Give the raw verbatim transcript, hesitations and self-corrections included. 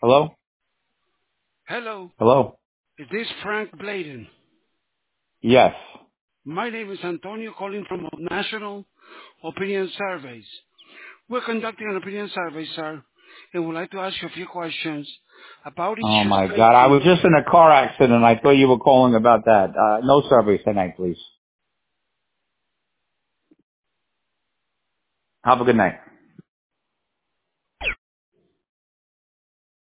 Hello? Hello, Hello? is this Frank Bladen? Yes. My name is Antonio calling from National Opinion Surveys. We're conducting an opinion survey, sir, and would like to ask you a few questions about Oh issues my God. I facing. was just in a car accident. I thought you were calling about that. Uh, no surveys tonight, please. Have a good night.